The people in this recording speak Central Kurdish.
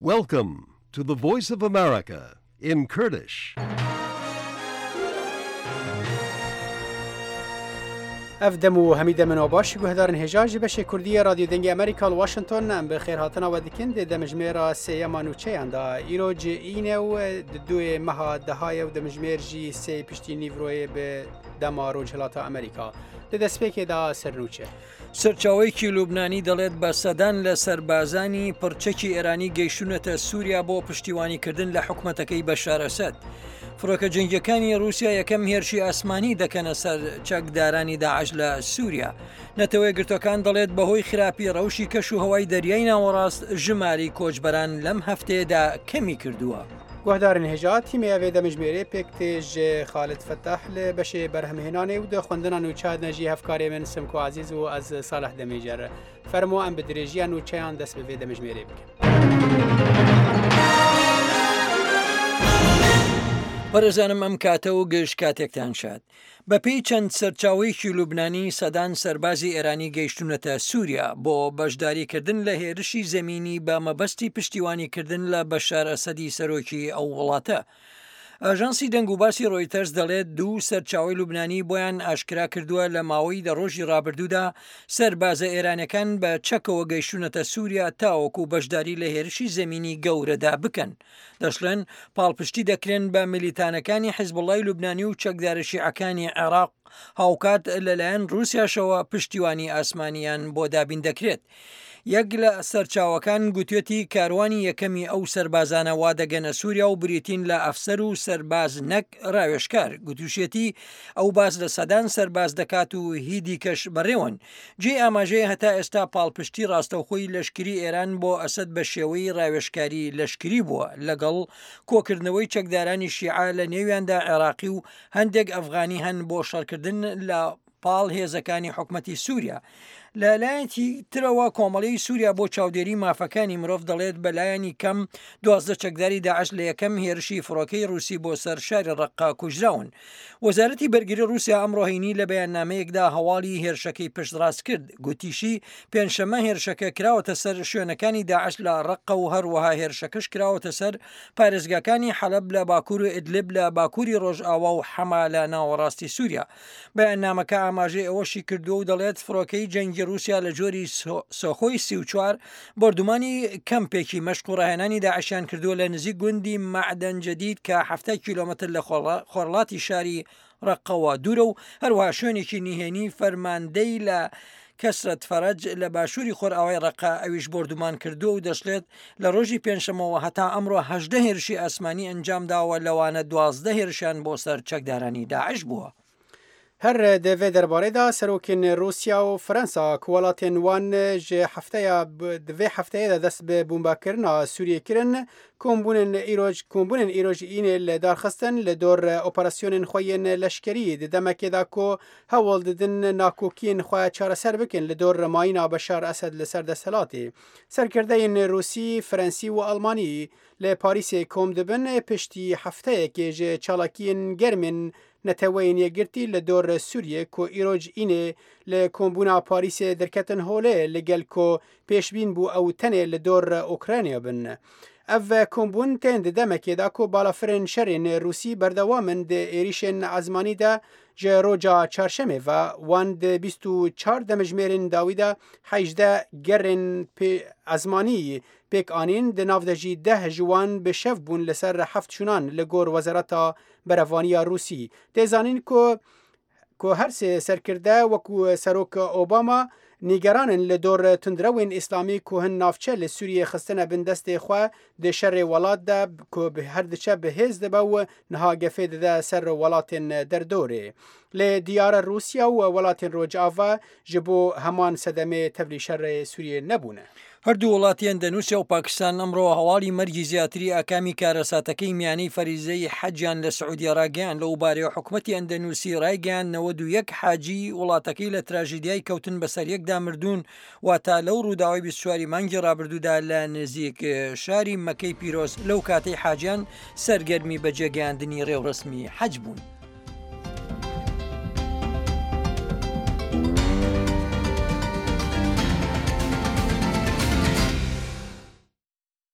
Welcome to the Voice of America in Kurdish. افدمو حميدة من وباش گهدارن هجاج بش كردية راديو دنگي امريكا واشنطن ام بخير هاتنا ودكن ده دمجميرا سيما نوچه اندا ايروج اينو دو مها دهايا و دمجمير جي سي پشتی نیوروی به دما روجهلاتا امريكا ده دسپیک دا سرنوچه سەرچاوەیەکی لوبنانی دەڵێت بە سەدان لە سەربازانی پڕچەکی ئێرانی گەیشتونەتە سووریا بۆ پشتیوانیکردن لە حکومەتەکەی بەشار ئەسەد. فڕۆکە جەنگیەکانی رووسیا یەکەم هێرشی ئاسمانی دەکەنە سەر چەکدارانی داعش لە سووریا. نەتەوەی گرتوەکان دەڵێت بەهۆی خراپی ڕەوشی کەش و هەوای دەریای ناوەڕاست ژماری کۆچبەران لەم هەفتەیەدا کەمی کردووە. گهدارن هجات تیمی اوی دمجميري پکتیج خالد فتح لبش برهمهناني و ده خوندنا نوچاد نجی هفکاری من سمکو عزیز و از صالح دمیجر فرمو ام بدریجی نوچیان دست به دمجميري بکن. بەڕێزانم ئەم کاتە و گەشت کاتێکتان شاد. بەپێی چەند سەرچاوەیەکی لوبنانی سەدان سەربازی ئێرانی گەیشتونەتە سووریا بۆ بەشداریکردن لە هێرشی زەمینی بە مەبەستی پشتیوانیکردن لە بەشار ئەسەدی سەرۆکی ئەو وڵاتە. ئاژانسی دەنگ و باسی ڕۆیتەرز دەڵێت دوو سەرچاوی لوبنانی بۆیان ئاشکرا کردووە لە ماوەی دە ڕۆژی ڕابردوودا سەربازە ئێرانەکان بە چەکەوە گەیشتونەتە سووریا تاوەکو بەشداری لە هێرشی زەمینی گەورەدا بکەن. دەشڵێن پاڵپشتی دەکرێن بە میلیتانەکانی حیزبوڵای لوبنانی و چەکدارە شیعەکانی عێراق هاوکات لەلایەن رووسیاشەوە پشتیوانی ئاسمانیان بۆ دابین دەکرێت. یەک لە سەرچاوەکان گوتوێتی کاروانی یەکەمی ئەو سەربازانە وا دەگەنە سووریا و بریتین لە ئەفسەر و سەرباز نەک ڕاوێشکار گوتوشێتی ئەو باز لە سەدان سەرباز دەکات و هیدی کەش بەڕێوەن. جێ ئاماژەیە هەتا ئێستا پاڵپشتی ڕاستەوخۆی لەشکری ئێران بۆ ئەسەد بە شێوەی ڕاوێشکاری لەشکری بووە لەگەڵ کۆکردنەوەی چەکدارانی شیعە لە نێویاندا عێراقی و هەندێک ئەفغانی هەن بۆ شەڕکردن لە پاڵ هێزەکانی حکومەتی سووریا. لەلایەتی ترەوە کۆمەڵی سووریا بۆ چاودێری مافەکانی مرۆڤ دەڵێت بەلایەنی کەم 12 چەکداری داعش لە یەکەم هێرشی فڕۆکەی رووسی بۆ سەر شاری ڕەقا کوژراون. وەزارەتی بەرگری رووسیا ئەمڕۆهینی لە بەیاننامەیەکدا هەواڵی هێرشەکەی پشتڕاست کرد. گوتیشی پێنجشەممە هێرشەکە کراوەتە سەر شوێنەکانی داعش لە ڕەقە و هەروەها هێرشەکەش کراوەتە سەر پارێزگاکانی حەلەب لە باکوور و ئیدلب لە باکووری ڕۆژئاوا و حەما لە ناوەڕاستی سووریا. بەیاننامەکە ئاماژەی ئەوەشی کردووە و دەڵێت فڕۆکەی جەنگی رووسیا لە جۆری سۆخۆی 34 بردومانی کەمپێکی مەشق و ڕاهێنانی داعشیان کردووە لە نزیک گوندی مەعدەن جەدید کە 70 کیلۆمەتر لە خۆرڵاتی شاری ڕەقەوە دوورە و هەروەها شوێنێکی نهێنی فەرماندەی لە کەسرەت فەرەج لە باشووری خۆرئاوای ڕەقا ئەویش بردومان کردووە و دەشڵێت لە ڕۆژی پێنجشەمەوە هەتا ئەمڕۆ 18 هێرشی ئاسمانی ئەنجامداوە لەوانە 12 هێرشیان بۆ سەر چەکدارانی داعش بووە. هر دوی درباره دا سروکین روسیا و فرانسا کوالاتین وان جه دوی هفته دا دست به بومبا کرنا سوریه کرن کمبونن ایروج این لدارخستن لدور اپراسیون خوین لشکری دمکه دا که هول ددن ناکوکین خواه چار سر بکن لدور ماینا بشار اسد لسر دستلاتی سرکرده این روسی، فرانسی و آلمانی لپاریس کم دبن پشتی هفته که جه چالاکین گرمن نتوین یگرتی لدور سوریه کو ایروج اینه لکمبونا پاریس درکتن هوله لگل کو پیشبین بو او تنه لدور اوکراینیا بن. او کمبون تند دمکی دا کو بالافرین شرین روسی بردوامن ده ایریشن ازمانی دا جه روژا چارشمه و وان ده 24 دمجمیرین داویدا 18 گرن ازمانی پیک آنین ده نافدجی 10 جوان به شف بون لسر 7 شونان لگور وزارتا بروانی روسی. تیزانین که هر سرکرده وکو سروک اوباما نیگرانن لدور تندروین اسلامی که هن نافچه لسوریه خستنه بن دست خواه ده شر ولاد ده که هر دچه به هز ده باو نها گفید ده سر ولاتن در دوره. لدیار روسیا و ولاتن روجاوا جبو همان صدمه تبلی شر سوریه نبونه. هەردوو وڵاتی ئەندەنووسیا و پاکستان ئەمڕۆ هەواڵی مەرگی زیاتری ئاکامی کارەساتەکەی میانەی فەریزەی حەجیان لە سعودی ڕاگەیان لەو بارەیە حکومەتی ئەندەنووسی ڕایگەیان 91 حاجی وڵاتەکەی لە تراژیدیای کەوتن بەسەر یەکدا مردوون واتە لەو ڕووداوای 24 مانگی ڕابردوودا لە نزیک شاری مەکەی پیرۆز لەو کاتەی حاجیان سەرگەرمی بە جێگەیاندنی ڕێوڕسمی حەج بوون.